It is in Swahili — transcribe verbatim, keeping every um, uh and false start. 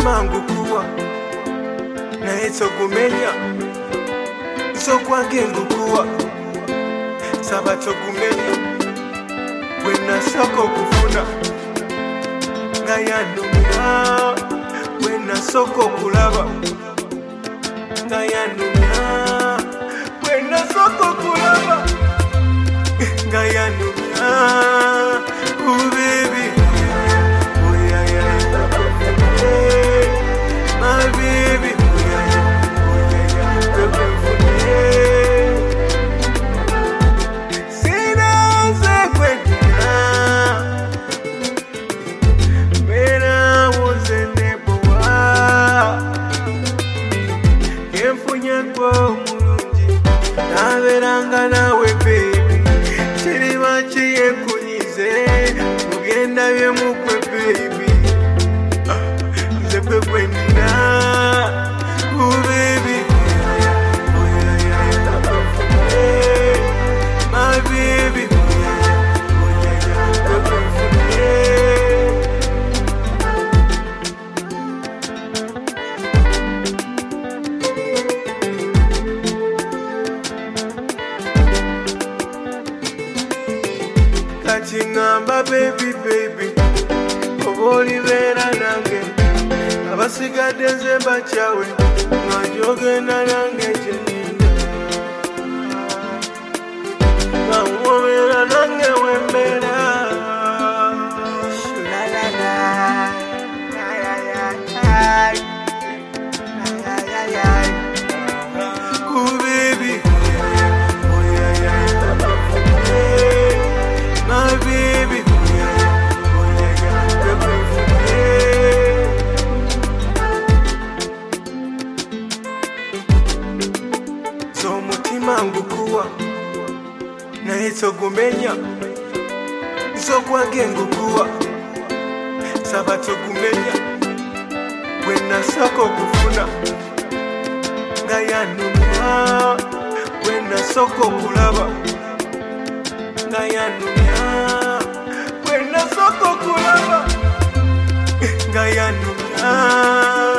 mutima ngukuwa naye togumenya so kwange ngukuwa saba togumenya wena soko kufuna nga yanumya wena soko kulaba nga yanumya wena soko kulaba nga yanumya ooh baby oh yeah yeah hey, my baby oh yeah yeah oh yeah yeah sina zekwenda mera wozeneboa emfunya kwa mulungi naberanga nawe baby chiriba chiye kunyize mugenda bye mukwe baby nze kwe kwenda ooh baby oh yeah yeah hey, my baby oh yeah yeah oh yeah yeah kachingamba baby baby oboli vera nange abasigadde nze bachawe ngajogenda nange jenina ngawomera nange wembera shulalala ayayay ayayay ooh baby oh yeah yeah hey, my baby oh yeah yeah oh yeah yeah so mutima ngukuwa naye togumenya so kwange ngukuwa saba togumenya wena soko kufuna nga yanumya wena soko kulaba nga yanumya wena soko kulaba nga yanumya